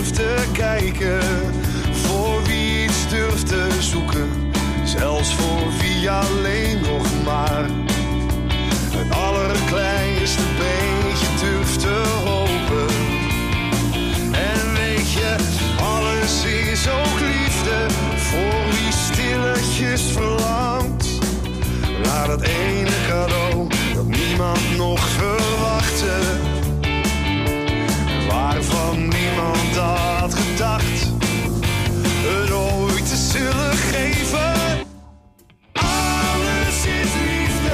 durft te kijken, voor wie iets durft te zoeken, zelfs voor wie alleen nog maar het allerkleinste beetje durft te hopen. En weet je, alles is ook liefde voor wie stilletjes verlangt naar dat ene cadeau dat niemand nog verwachtte, waarvan niemand had gedacht het ooit te zullen geven. Alles is liefde,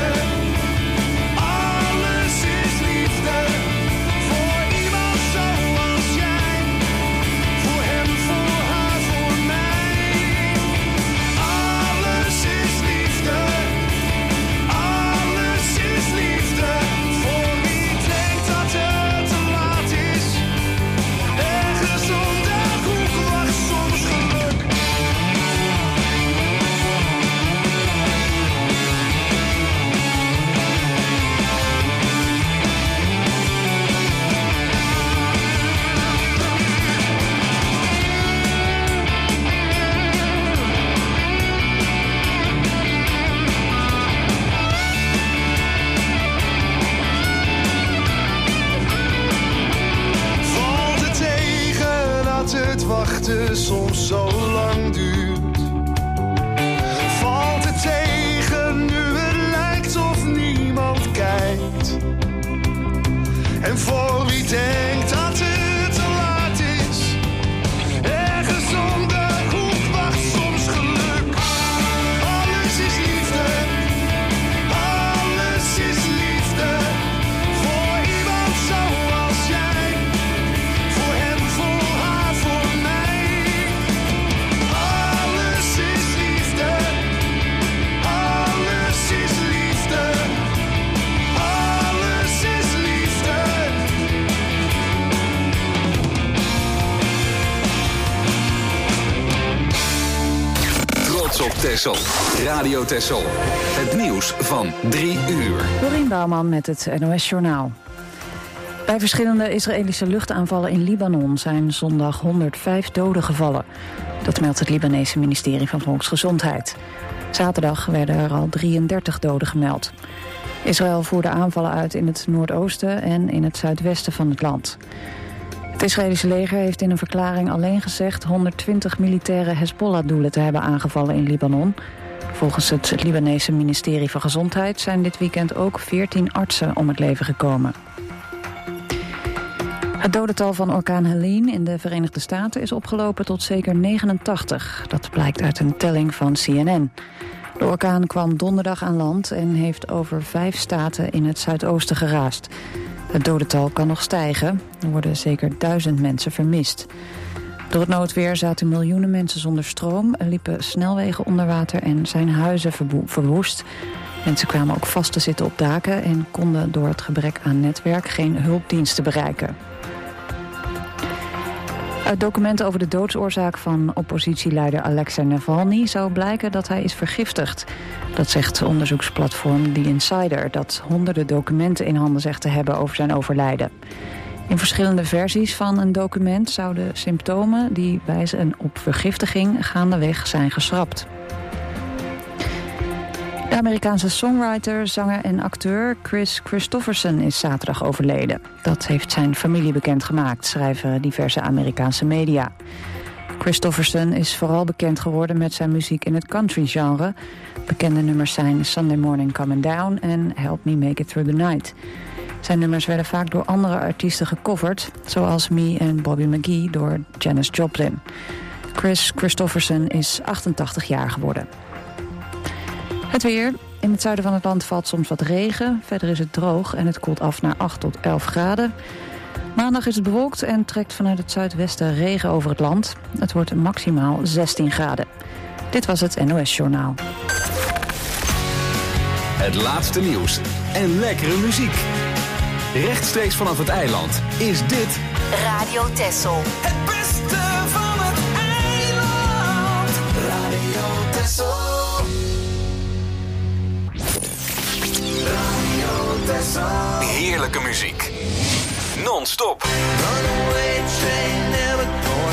alles is liefde, voor iemand zoals jij, voor hem, voor haar, voor mij. Alles is liefde, alles is liefde, voor wie denkt dat het te laat is. Ergens onder hoek wacht soms geluk. Valt het tegen dat het wachten soms zo lang duurt? Valt het tegen nu het lijkt of niemand kijkt? En voor wie denkt dat het te laat is, ergens om de hoek wacht soms geluk. Alles is liefde, alles is liefde, voor iemand zoals jij, voor hem, voor haar, voor mij. Alles is liefde, alles is liefde, alles is liefde. Trots op Texel. Radio Texel. Het nieuws van 3 uur. Dorien Bouwman met het NOS Journaal. Bij verschillende Israëlische luchtaanvallen in Libanon zijn zondag 105 doden gevallen. Dat meldt het Libanese ministerie van Volksgezondheid. Zaterdag werden er al 33 doden gemeld. Israël voerde aanvallen uit in het noordoosten en in het zuidwesten van het land. Het Israëlische leger heeft in een verklaring alleen gezegd 120 militaire Hezbollah-doelen te hebben aangevallen in Libanon. Volgens het Libanese ministerie van Gezondheid zijn dit weekend ook 14 artsen om het leven gekomen. Het dodental van orkaan Helene in de Verenigde Staten is opgelopen tot zeker 89. Dat blijkt uit een telling van CNN. De orkaan kwam donderdag aan land en heeft over 5 staten in het zuidoosten geraast. Het dodental kan nog stijgen. Er worden zeker 1000 mensen vermist. Door het noodweer zaten miljoenen mensen zonder stroom, liepen snelwegen onder water en zijn huizen verwoest. Mensen kwamen ook vast te zitten op daken en konden door het gebrek aan netwerk geen hulpdiensten bereiken. Uit documenten over de doodsoorzaak van oppositieleider Alexei Navalny zou blijken dat hij is vergiftigd. Dat zegt onderzoeksplatform The Insider, dat honderden documenten in handen zegt te hebben over zijn overlijden. In verschillende versies van een document zouden symptomen die wijzen op vergiftiging gaandeweg zijn geschrapt. De Amerikaanse songwriter, zanger en acteur Kris Kristofferson is zaterdag overleden. Dat heeft zijn familie bekendgemaakt, schrijven diverse Amerikaanse media. Kristofferson is vooral bekend geworden met zijn muziek in het country-genre. Bekende nummers zijn Sunday Morning Coming Down en Help Me Make It Through the Night. Zijn nummers werden vaak door andere artiesten gecoverd, zoals Me en Bobby McGee door Janis Joplin. Kris Kristofferson is 88 jaar geworden. Het weer. In het zuiden van het land valt soms wat regen. Verder is het droog en het koelt af naar 8 tot 11 graden. Maandag is het bewolkt en trekt vanuit het zuidwesten regen over het land. Het wordt maximaal 16 graden. Dit was het NOS Journaal. Het laatste nieuws en lekkere muziek. Rechtstreeks vanaf het eiland is dit Radio Texel. Het beste van het eiland. Radio Texel. Radio Texel. heerlijke muziek. Non-stop. Runaway train never going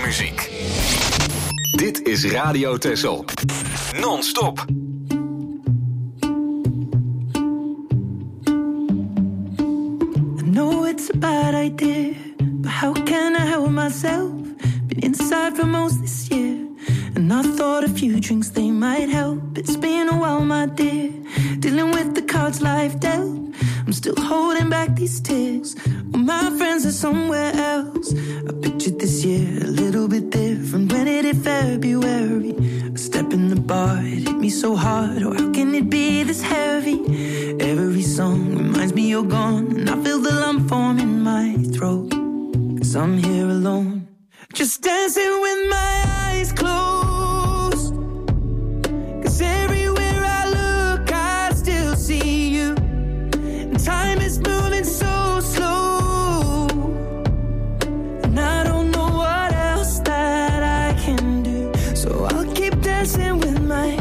muziek. Dit is Radio Texel. Non-stop. I know it's a bad idea, but how can I help myself? Been inside for most this year, and I thought a few drinks, they might help. It's been a while, my dear, dealing with the cards life dealt. I'm still holding back these tears, well, my friends are somewhere else. I pictured this year a little bit different. When it hit February, a step in the bar, it hit me so hard. Oh, how can it be this heavy? Every song reminds me you're gone, and I feel the lump form in my throat, 'cause I'm here alone, just dancing with my eyes closed. 'Cause everywhere I look, I still see you. Time is moving so slow, and I don't know what else that I can do. So I'll keep dancing with my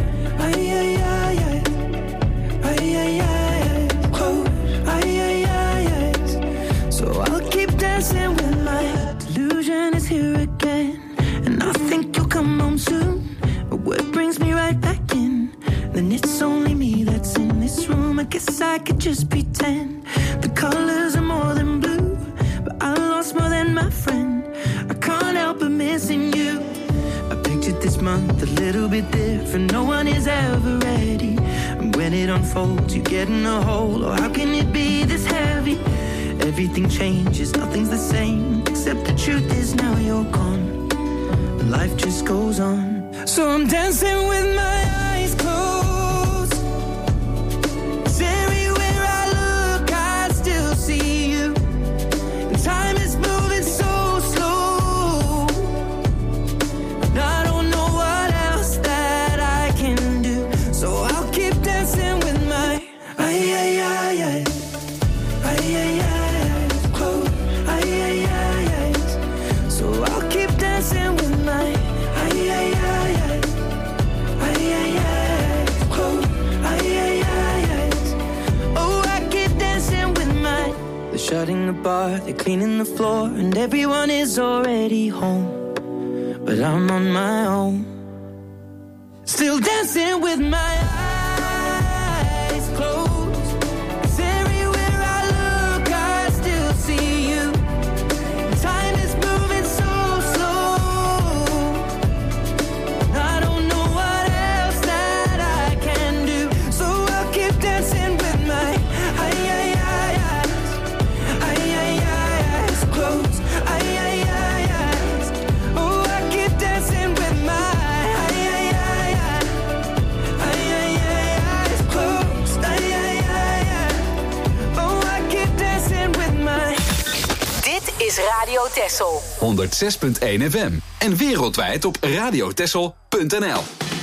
close. So I'll keep dancing with my delusion is here again, and I think you'll come home soon. But what brings me right back in? Then it's only me that's in this room. I guess I could just pretend the colors are more than blue, but I lost more than my friend. I can't help but missing you. I pictured this month a little bit different. No one is ever ready, and when it unfolds, you get in a hole. Oh, how can it be this heavy? Everything changes, nothing's the same, except the truth is now you're gone, and life just goes on. So I'm dancing with my eyes closed. 'Cause everywhere I look, I still see you. And time is moving so slow, and I don't know what else that I can do. So I'll keep dancing with my closed. So I'll keep dancing with my they're shutting the bar, they're cleaning the floor, and everyone is already home, but I'm on my own, still dancing with my eyes closed. 'Cause everywhere I look, I still see you. Time is moving so slow, I don't know what else that I can do. So I'll keep dancing with my close. Oh, I keep dancing with my close. Oh, I keep dancing with my. Dit is Radio Texel. 106.1 FM en wereldwijd op radiotexel.nl.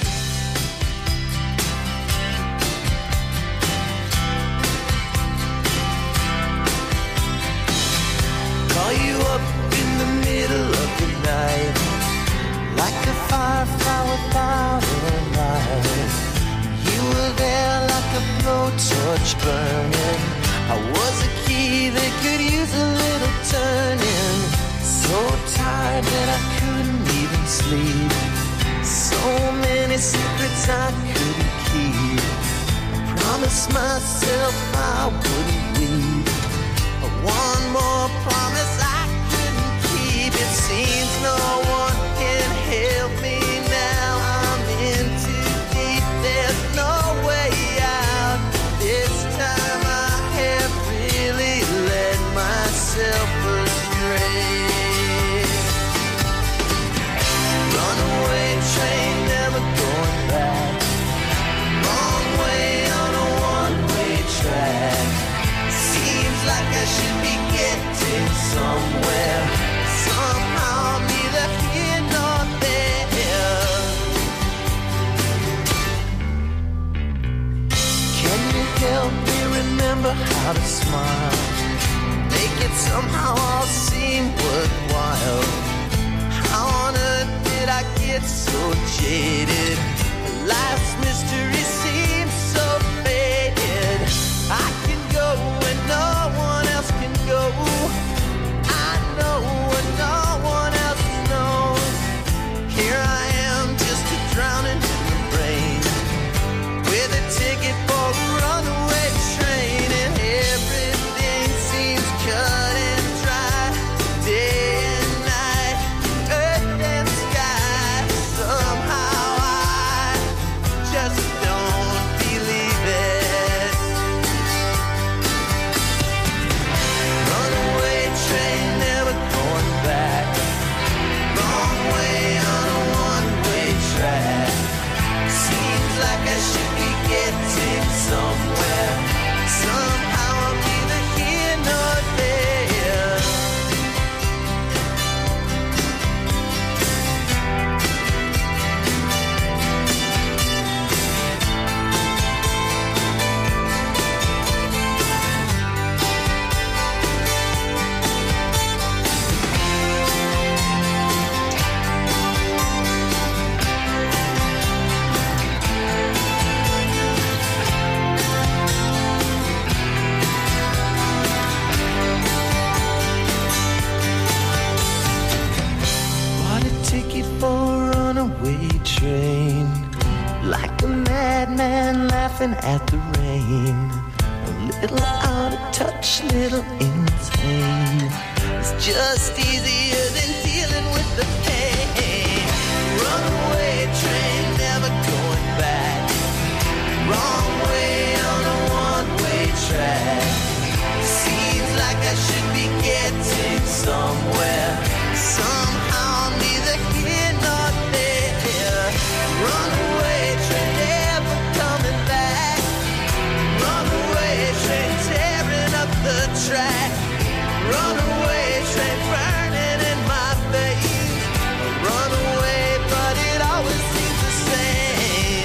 Call you up in the middle of the night, like a firefly without a light. You were there like a blowtorch burning. I was a key that could use a little turning. So tired that I couldn't even sleep. So many secrets I couldn't keep. I promised myself I wouldn't weep. One more promise I couldn't keep. It seems no one can help me now. I'm in too deep, there's no way out. This time I have really led myself astray. Runaway train, never going back. Long way on a one-way track. Seems like I should be getting somewhere. Somehow I'm neither here nor there. Can you help me remember how to smile? Make it somehow all seem worthwhile. How on earth did I get so jaded? Life's mystery seems so faded. I can go when no one else can go. I know when no one else knows. one-way train. Like a madman laughing at the rain. A little out of touch, little insane. It's just easier than dealing with the pain. Runaway train, never going back. Wrong way on a one-way track. Seems like I should be getting somewhere. Somehow neither here nor there. Runaway train, never coming back. Runaway train, tearing up the track. Runaway train, burning in my face. Runaway, but it always seems the same.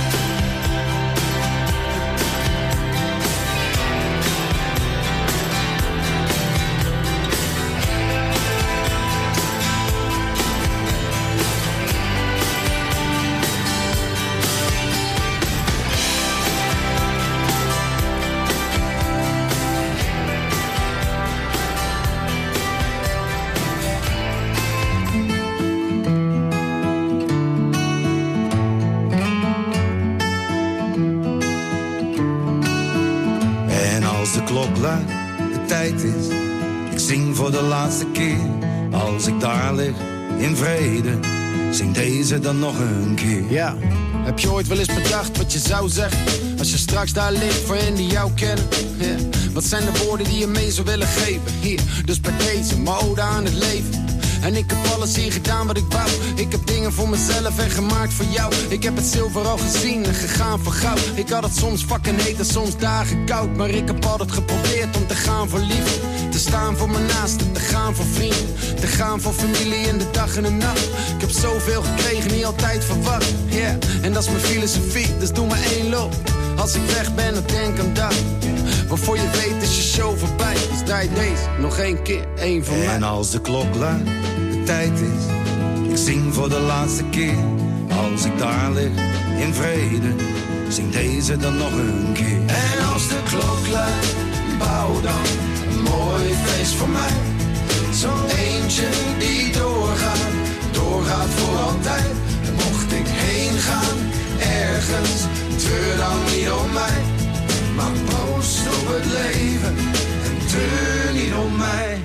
klok luidt, de tijd is. Ik zing voor de laatste keer. Als ik daar lig, in vrede, zing deze dan nog een keer. Ja, heb je ooit wel eens bedacht wat je zou zeggen? Als je straks daar ligt voor hen die jou kennen. Yeah. Wat zijn de woorden die je mee zou willen geven? Hier, dus bij deze, mijn ode aan het leven. En ik heb alles hier gedaan wat ik wou. Ik heb dingen voor mezelf en gemaakt voor jou. Ik heb het zilver al gezien en gegaan voor goud. Ik had het soms fucking heet en soms dagen koud. Maar ik heb altijd geprobeerd om te gaan voor liefde. Te staan voor mijn naasten, te gaan voor vrienden. Te gaan voor familie in de dag en de nacht. Ik heb zoveel gekregen, niet altijd verwacht. Yeah, en dat is mijn filosofie, dus doe maar één loop. Als ik weg ben, dan denk aan dat. Maar voor je weet is je show voorbij. Dus draai deze nog één keer, één van mij. En als de klok luidt, de tijd is. Ik zing voor de laatste keer. Als ik daar lig, in vrede, zing deze dan nog een keer. En als de klok luidt, bouw dan een mooi feest voor mij. Zo'n eentje die doorgaat, doorgaat voor altijd. En mocht ik heen gaan, ergens, treur dan niet om mij. Maar proost op het leven en treur niet om mij.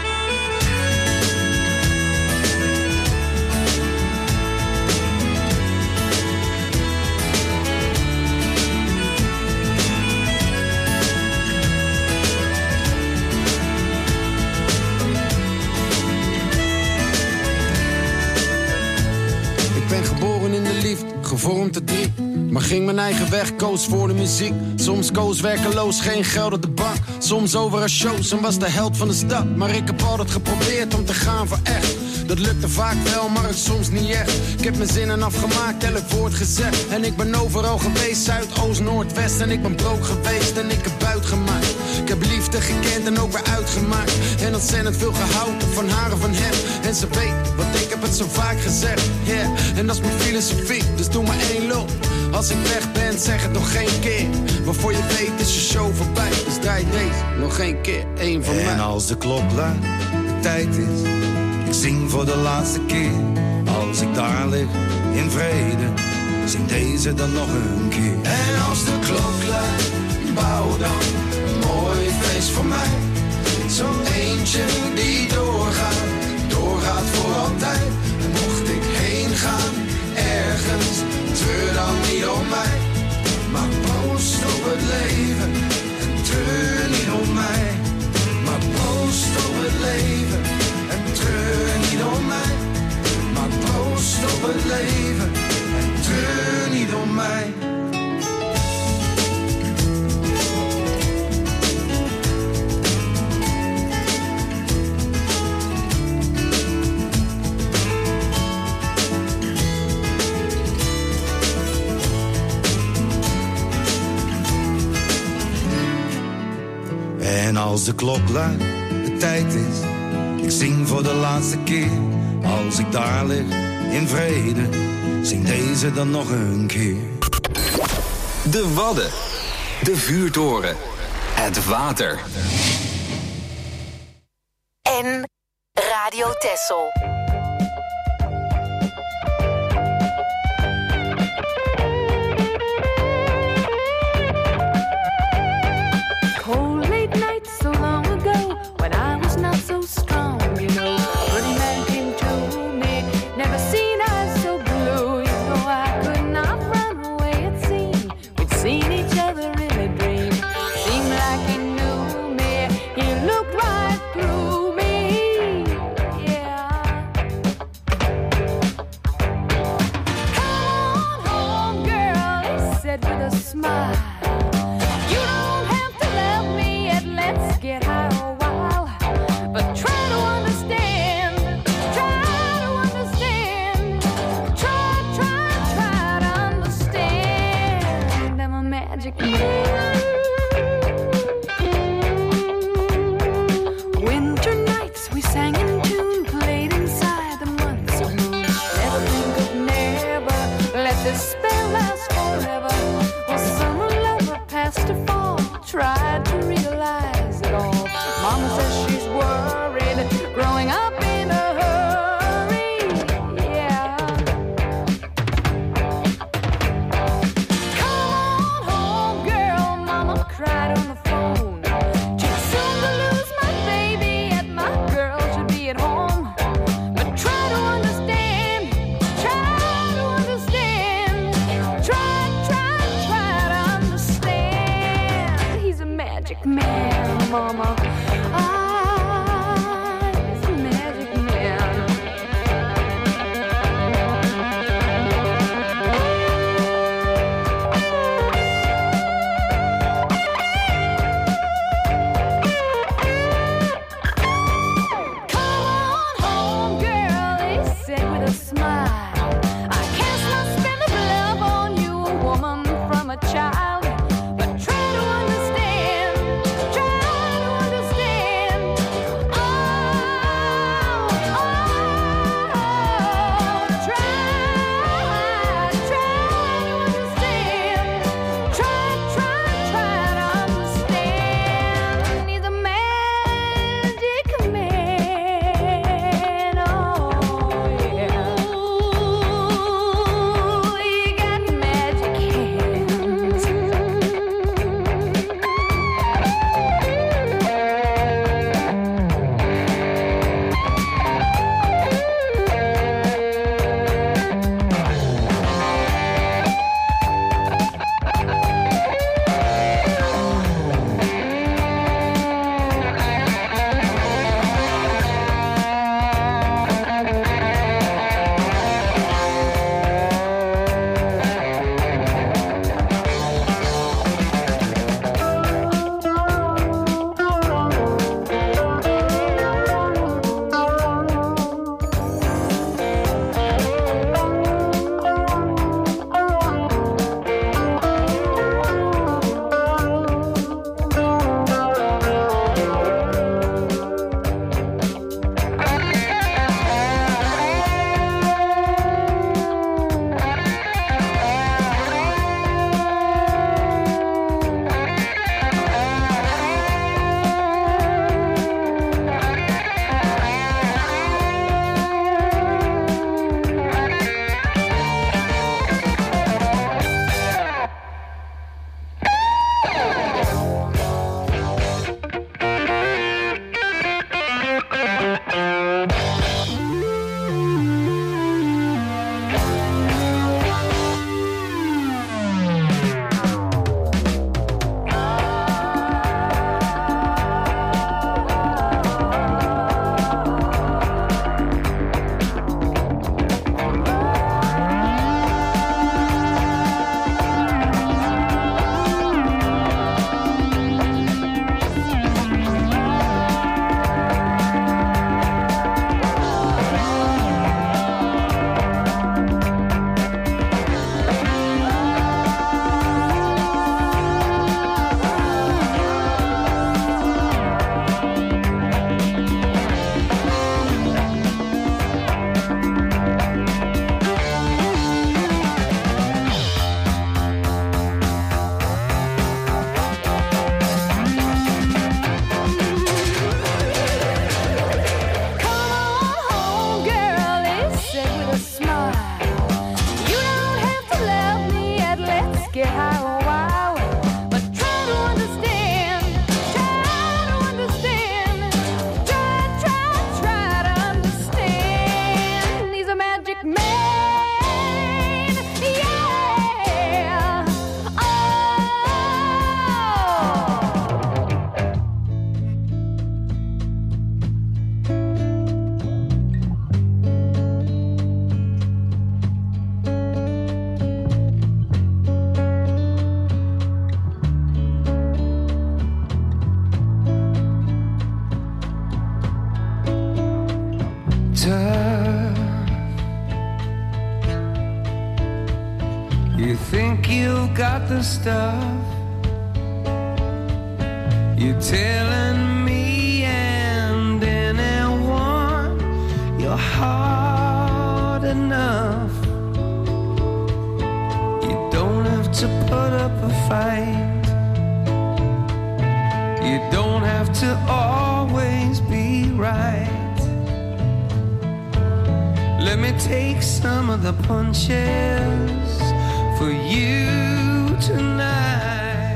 Ik ben geboren in de liefde, gevormd te drie. Maar ging mijn eigen weg, koos voor de muziek. Soms koos werkeloos, geen geld op de bank. Soms over een shows en was de held van de stad. Maar ik heb altijd geprobeerd om te gaan voor echt. Dat lukte vaak wel, maar het soms niet echt. Ik heb mijn zinnen afgemaakt, elk woord gezegd. En ik ben overal geweest, Zuid, Oost, Noord, West. En ik ben broke geweest en ik heb buit gemaakt. Ik heb liefde gekend en ook weer uitgemaakt. En ontzettend veel gehouden van haar en van hem. En ze weet, want ik heb het zo vaak gezegd. Yeah, en dat is mijn filosofie, dus doe maar één loop. Als ik weg ben, zeg het nog geen keer. Maar voor je weet is je show voorbij. Dus draai deze nog geen keer, één van mij. En als de klok luidt, de tijd is. Ik zing voor de laatste keer. Als ik daar lig, in vrede, zing deze dan nog een keer. En als de klok luidt, bouw dan een mooi feest voor mij. Zo'n eentje die doorgaat, doorgaat voor altijd. En mocht ik heen gaan, ergens, treur dan niet om mij. Maar proost op het leven en treur niet om mij. Maar proost op het leven en treur niet om mij. Maar proost op het leven en treur niet om mij. En als de klok luidt, de tijd is. Ik zing voor de laatste keer. Als ik daar lig, in vrede, zing deze dan nog een keer. De Wadden. De vuurtoren. Het water. En Radio Texel. tough. You think you've got the stuff. You're telling me and anyone you're hard enough. You don't have to put up a fight. You don't have to always be right. Let me take some of the punches for you tonight.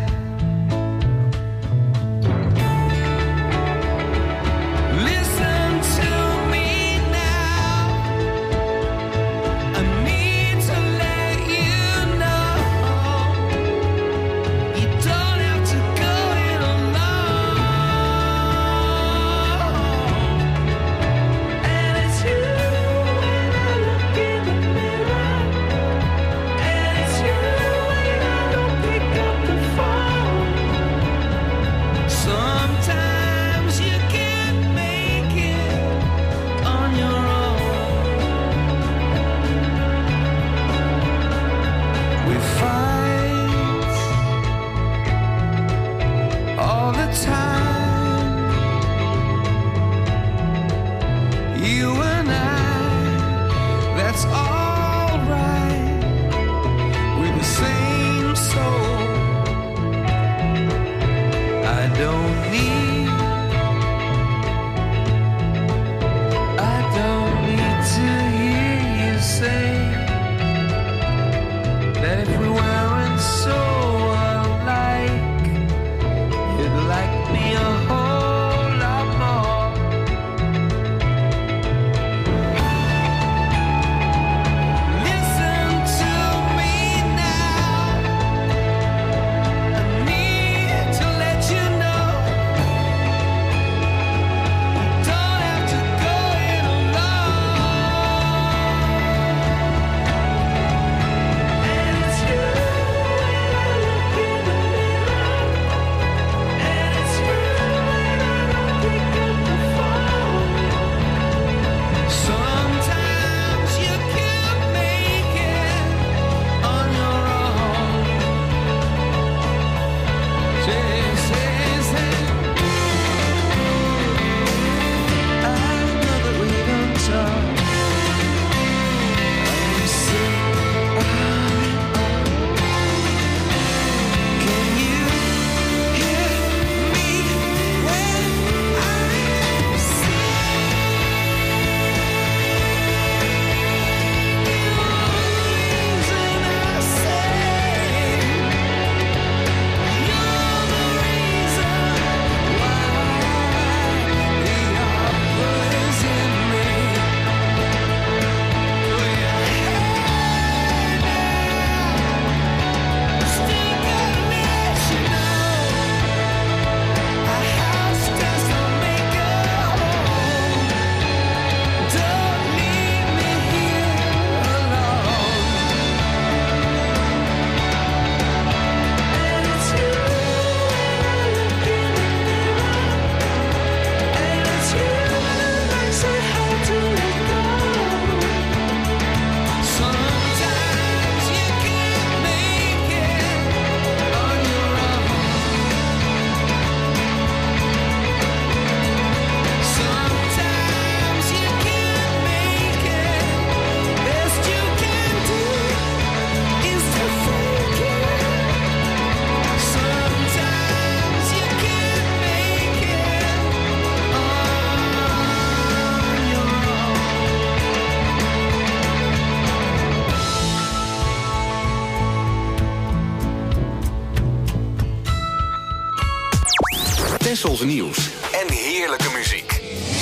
Tessels nieuws en heerlijke muziek.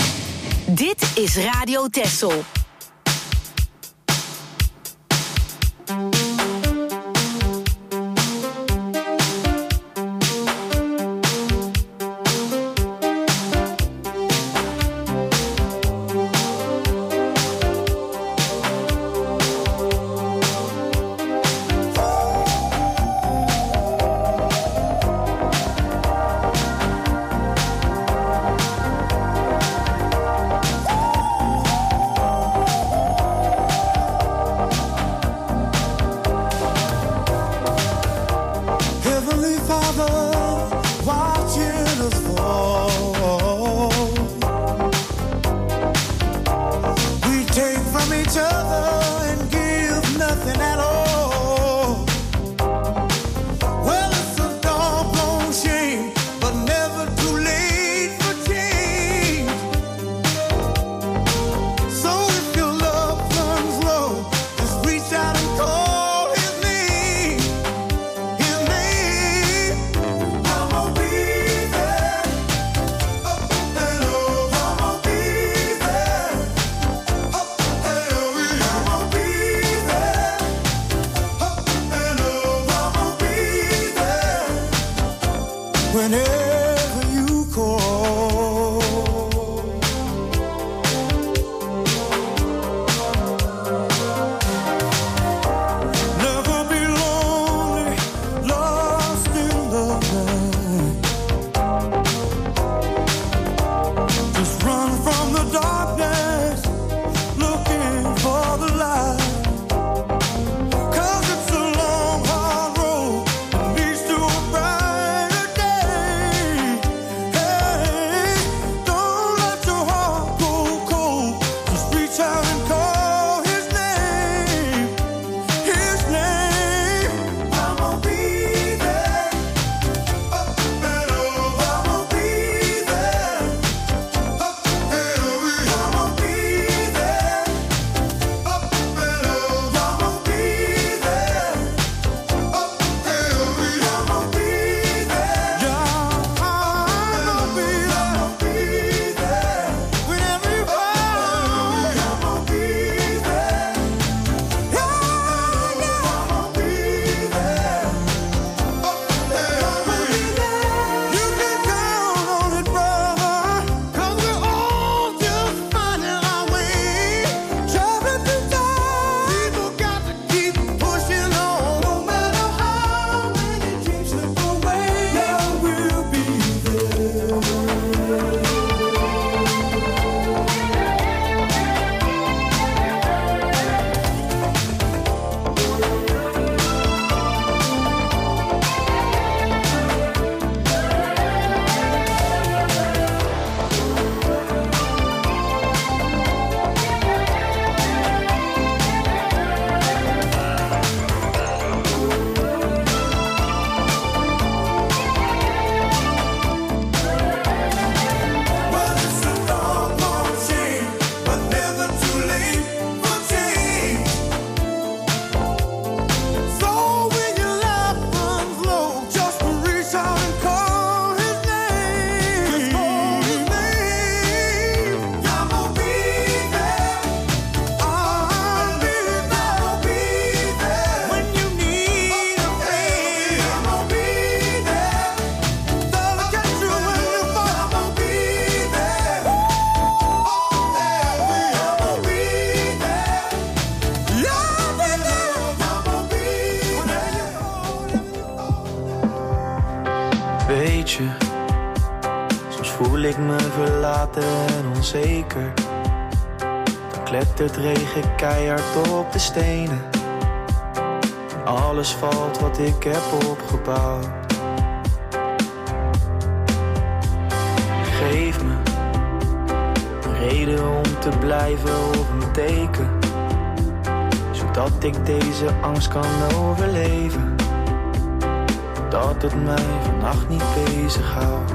Dit is Radio Tessel. whenever you call. Never be lonely, lost in the night. Just run from the darkness, looking for the light. Weet je, soms voel ik me verlaten en onzeker. Dan klettert regen keihard op de stenen. En alles valt wat ik heb opgebouwd. Geef me een reden om te blijven of een teken, zodat ik deze angst kan overleven. Dat het mij vannacht niet bezighoudt.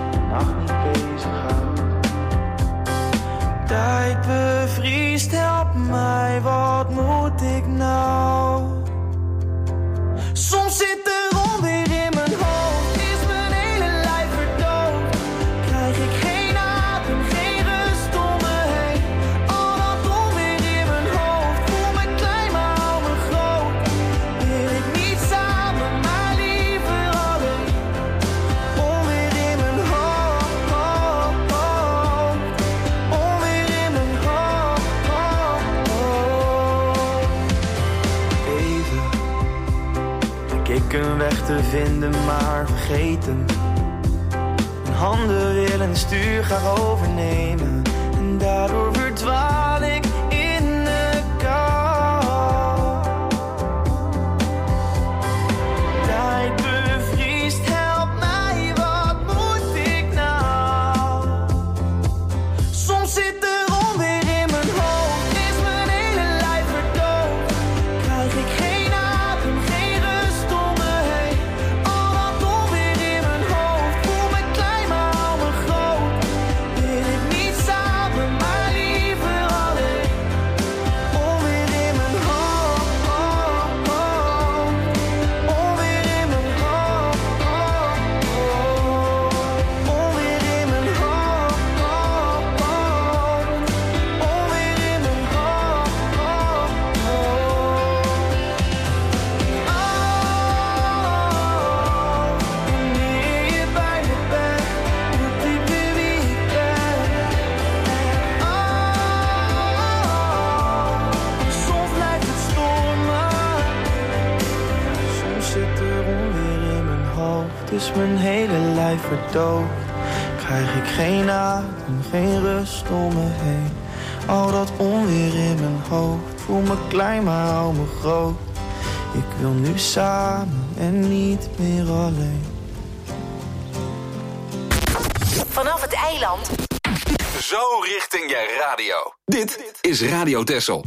Tijd bevriest, help mij, wat moet ik nou? Soms zit er onweer in mijn hoofd, is mijn hele lijf verdoofd. Krijg ik geen adem, geen rust om me heen. Al dat onweer in mijn hoofd, voel me klein maar hou me groot. Wil ik niet samen, maar liever alleen. Onweer in mijn hoofd, onweer in mijn hoofd. Even denk ik een weg te vinden, maar vergeet hem. Mijn handen willen het stuur graag overnemen, en daardoor verdwaal ik in de kou. Tijd bevriest, help mij, wat moet ik nou? Soms zit er onweer in mijn hoofd, is mijn hele lijf verdoofd. Krijg ik geen adem, geen rust om me heen. Al dat onweer in mijn hoofd, voel me klein maar hou me groot. Wil ik niet samen, maar liever is mijn hele lijf verdoofd. Krijg ik geen adem, geen rust om me heen. Al dat onweer in mijn hoofd. Voel me klein, maar hou me groot. Ik wil nu samen en niet meer alleen. Vanaf het eiland. Zo richting je radio. Dit is Radio Texel.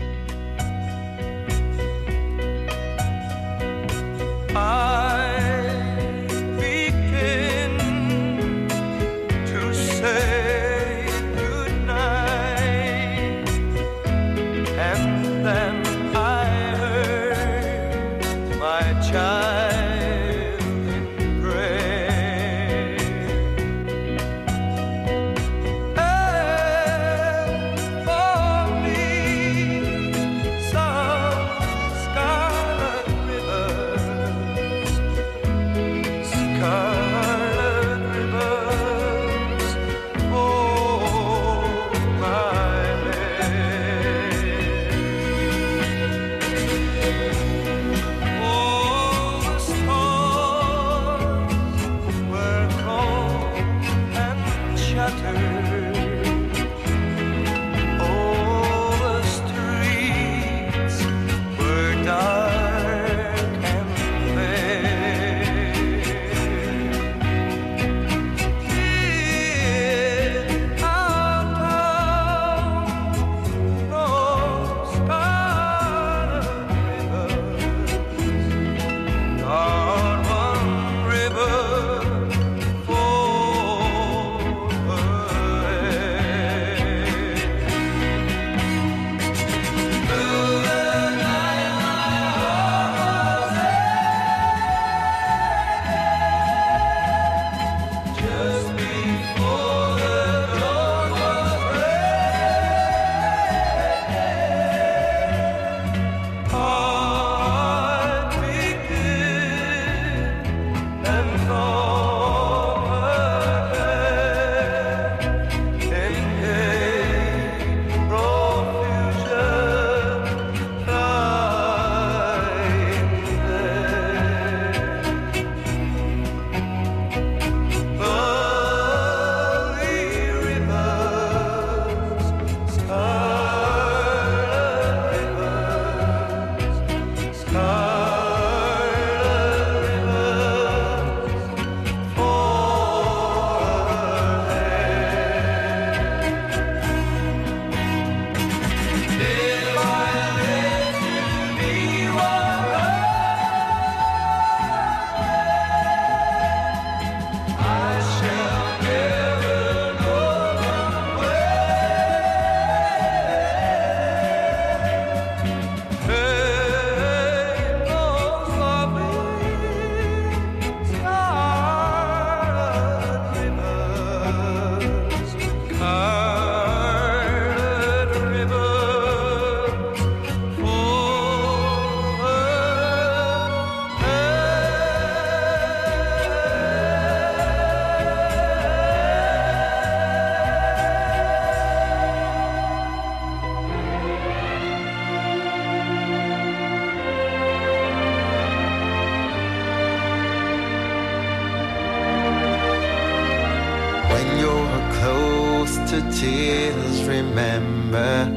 to tears, remember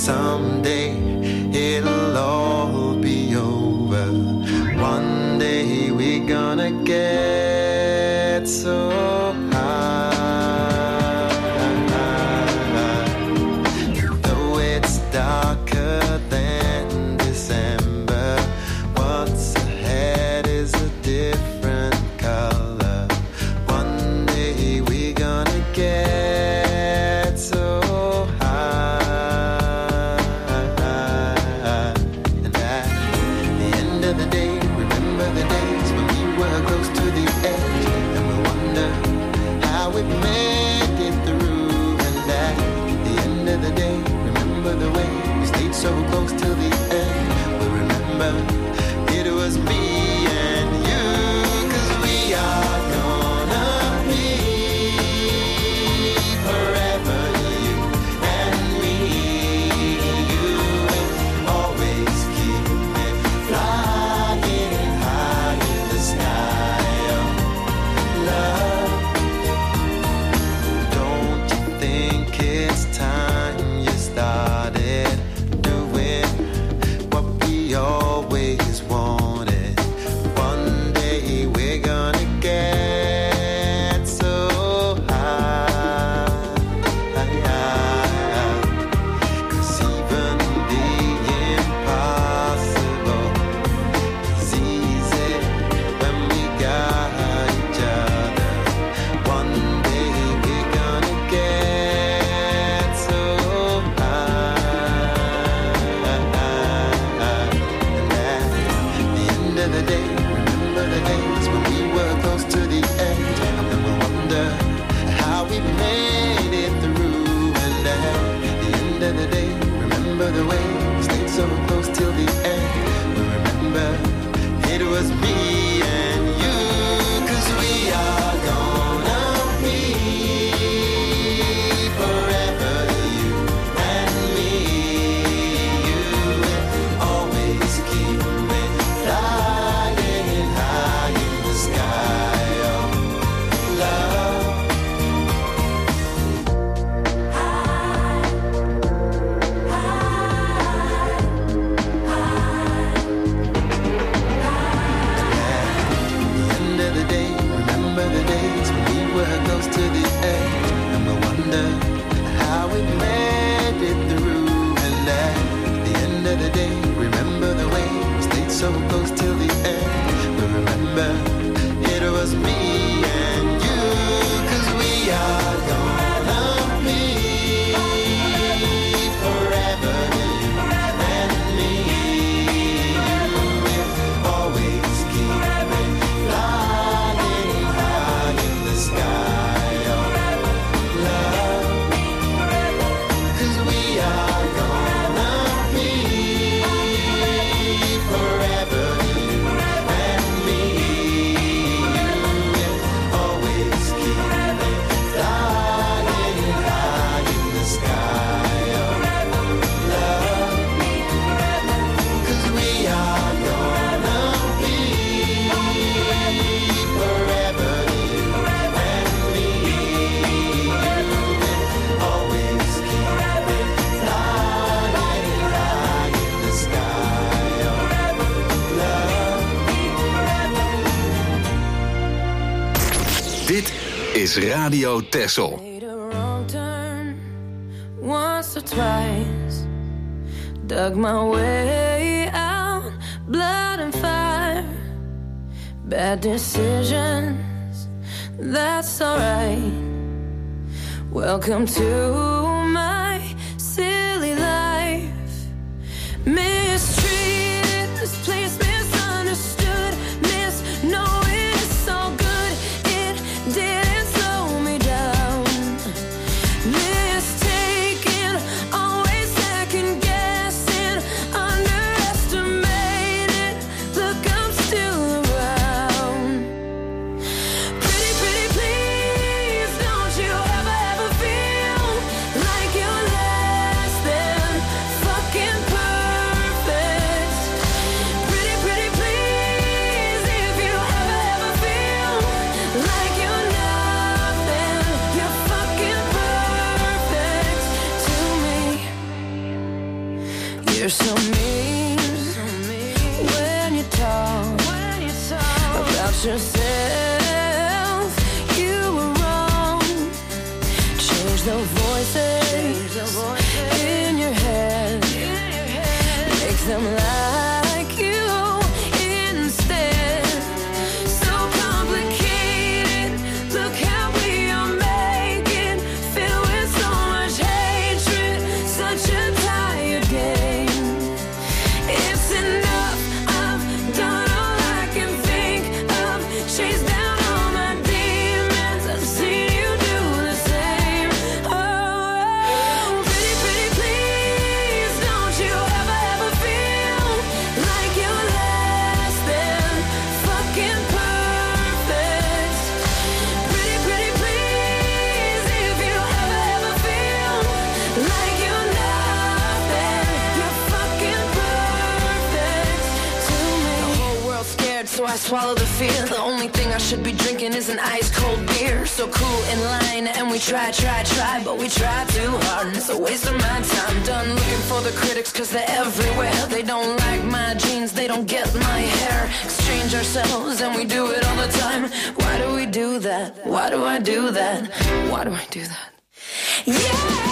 someday it'll all be over. One day we're gonna get so high. Though it's darker than December, what's ahead is a different color. One day we're gonna get so high. And at the end of the day, remember the days when we were close to the edge, and we wonder started doing what we always wanted. One day we're gonna get so high. 'Cause even the impossible is easy when we got each other. One day we're gonna get so high. And at the end of the day, remember the days when we were close to the edge, and then we'll wonder how we made it through. And at the end of the day, remember the way we stayed so close till the end. But remember, it was me and you, 'cause we are gonna be forever, you and me. You will always keep me flying high in the sky of love. At the end of the day, remember the days when we were close to the edge, and we'll wonder how we made it through. And at the end of the day, remember the way we stayed so close till the end. But remember, it was me and you, 'cause we are gonna be forever, you and me. You will always keep me flying high in the sky of love. 'Cause we are gonna be forever, you and me. You will always keep me flying high in the sky of love. 'Cause we are gonna be forever, you and me. You will always keep me flying high in the sky of love. Dit is Radio Texel. Made a wrong turn once or twice. Dug my way out, blood and fire. Bad decisions, that's alright. Welcome to my silly life. Mistreated, this place misunderstood. Miss knowing it's all good. It didn't slow me down. Mistaken, always second guessing, underestimated. Look, I'm still around. Pretty, pretty, please, don't you ever feel like you're less than fucking perfect. Pretty, pretty, please, if you ever feel like you're nothing, you're fucking perfect to me. You're so mean when you talk about yourself. You were wrong. Change the voices in your head. Make them like you instead. So complicated. Look how we are making. Filled with so much hatred. Such a tired game. It's enough. I've done all I can think of. Chase down all my demons. I've seen you do the same. Oh, pretty, pretty, please, don't you ever feel like you're less than fucking perfect. Pretty, pretty, please, if you ever feel like you're nothing, you're fucking perfect to me. The whole world's scared, so I swallow the fear. The only thing I should be drinking is an ice cold beer. So cool in line, and we try, but we try too hard, and it's a waste of my time. Done looking ignore the critics cause they're everywhere. They don't like my jeans, they don't get my hair. Exchange ourselves and we do it all the time. Why do we do that? Why do I do that? Why do I do that? Yeah!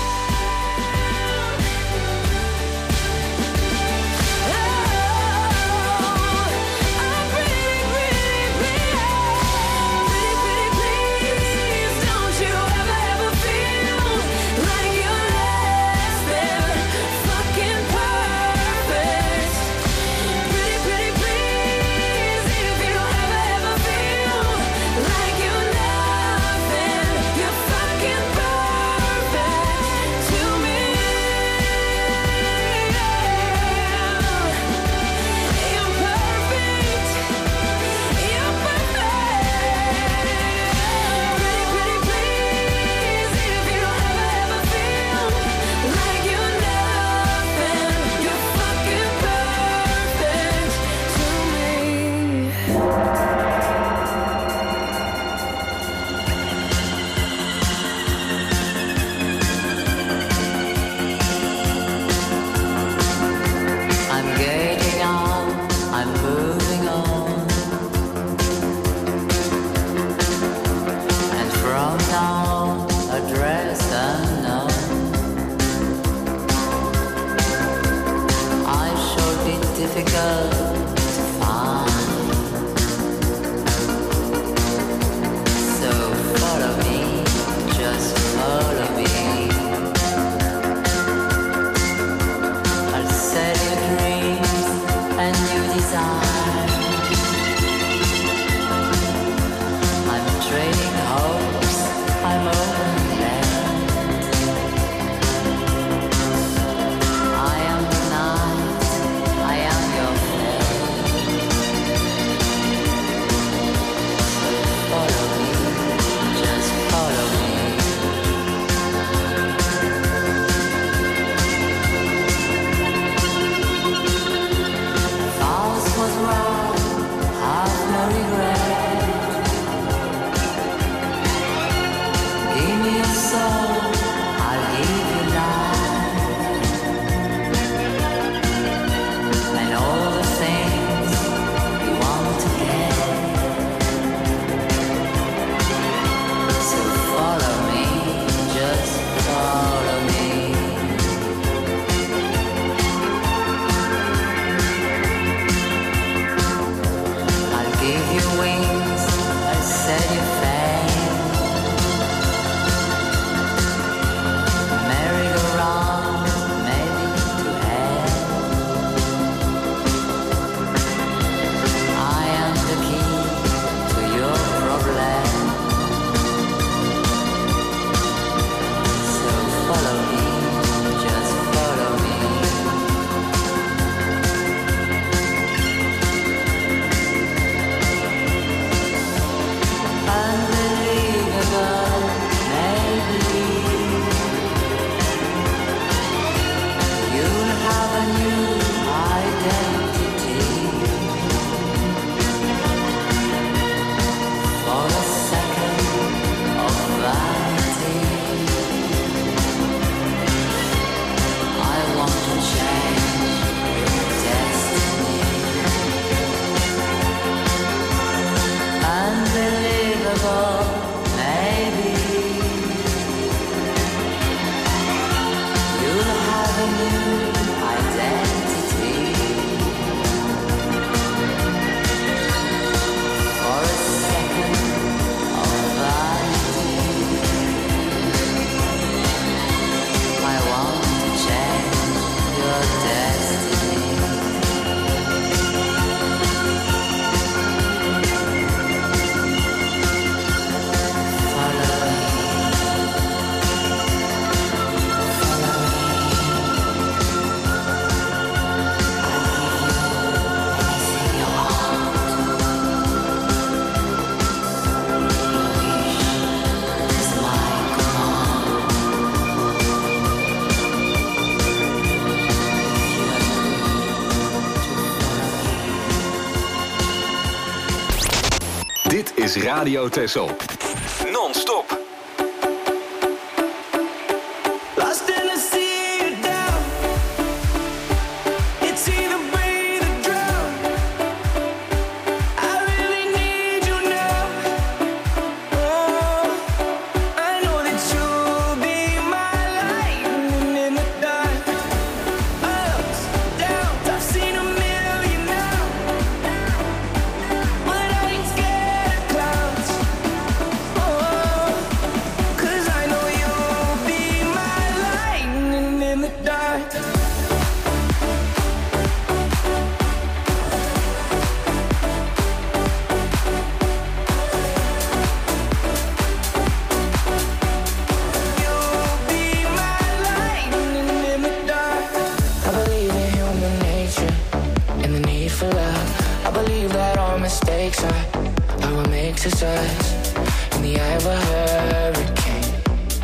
Dit is Radio Texel. Non-stop. Lost in the sea down. fixes us in the eye of a hurricane.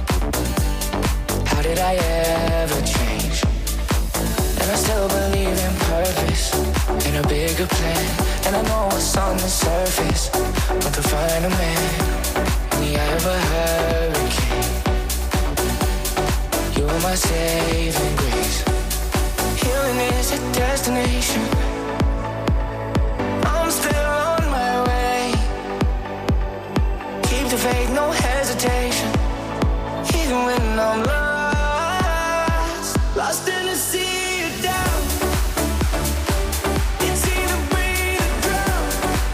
How did I ever change? And I still believe in purpose, in a bigger plan. And I know what's on the surface, but to find a man in the eye of a hurricane. You're my saving grace. Healing is a destination. I'm still on my way. Keep the faith, no hesitation. Even when I'm lost, lost in the sea of doubt. It's either breathe or drown.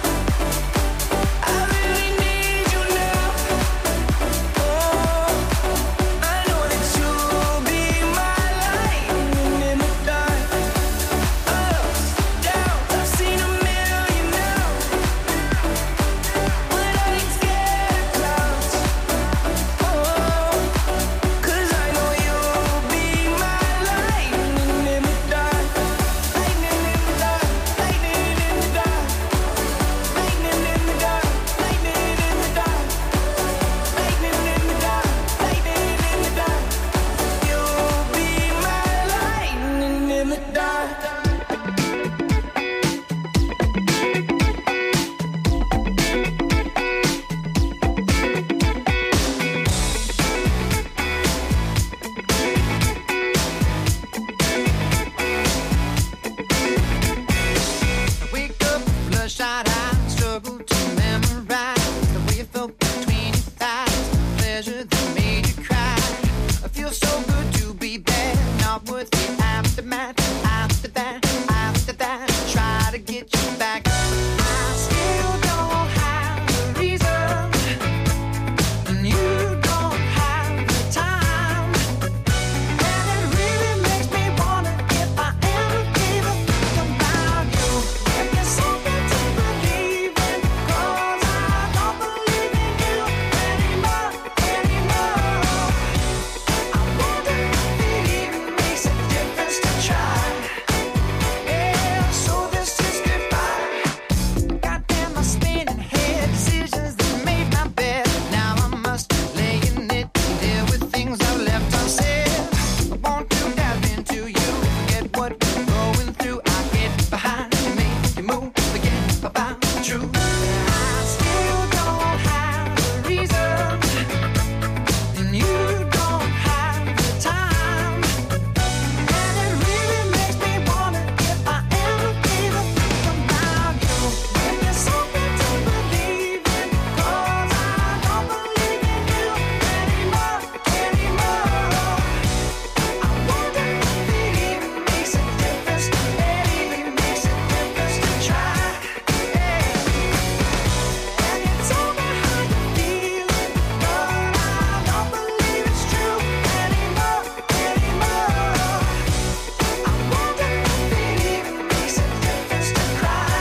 I really need you now. Oh, I know that you'll be my light in the dark. Up, down, I've seen a million now. When I get scared of clouds. Oh, 'cause I know you'll be my lightning in the dark. Lightning in the dark, lightning in the dark. Lightning in the dark, lightning in the dark. Lightning in the dark, lightning in the dark. You'll be my lightning in the dark. Wake up, bloodshot eyes, struggle to memorize the way it felt between your thighs, pleasure that made you cry. I feel so good to be bad, not worth the aftermath. After that, try to get you back. I still don't have the reason, and you don't have the time. And it really makes me wonder if I ever gave a fuck about you. If there's something to believe in, 'cause I don't believe in you anymore. I wonder if it even makes a difference to try. Yeah, so this is goodbye. Goddamn, I'm spinning head, decisions that made my bed. Now I must lay in it and deal with things I've left unsaid. I want to dive into you, forget what we're going through. I get behind you, make you move, forget about the truth. I still don't have the reason, and you don't have the time. And it really makes me wonder if I ever gave a fuck about you. If there's something to believe in, 'cause I don't believe in you anymore. I wonder if it even makes a difference. It even makes a difference to try. And you told me how you feel, but I don't believe it's true anymore. I wonder if it even makes a difference to cry.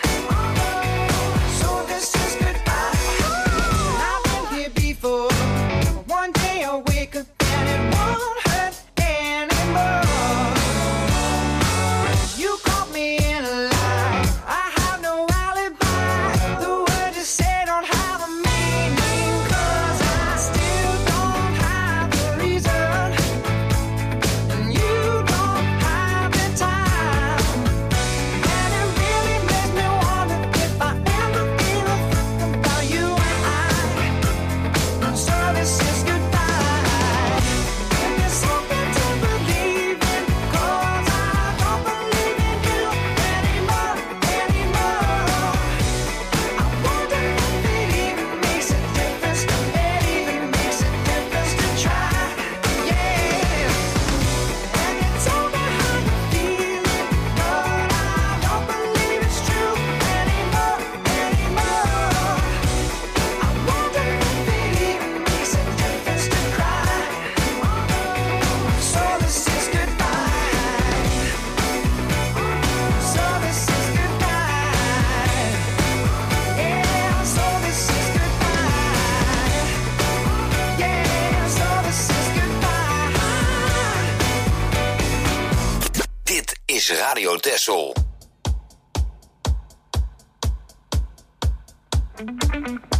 So this is goodbye. I've been here before. One day I'll wake up and it won't hurt anymore. You caught me in a lie. I have no alibi. The words you say don't have a meaning, 'cause I still don't have the reason, and you don't have the time. And it really makes me wonder if I ever gave a fuck about you. So this is goodbye. If there's something to believe in, 'cause I don't believe in you anymore. I wonder if it even makes a difference. It even makes a difference to try. Yeah. And you told me how you feel, but I don't believe it's true anymore. I wonder if it even makes a difference to cry. So this is goodbye. So this is goodbye. Yeah, so this is goodbye. Yeah, so this is goodbye. Dit is Radio Texel.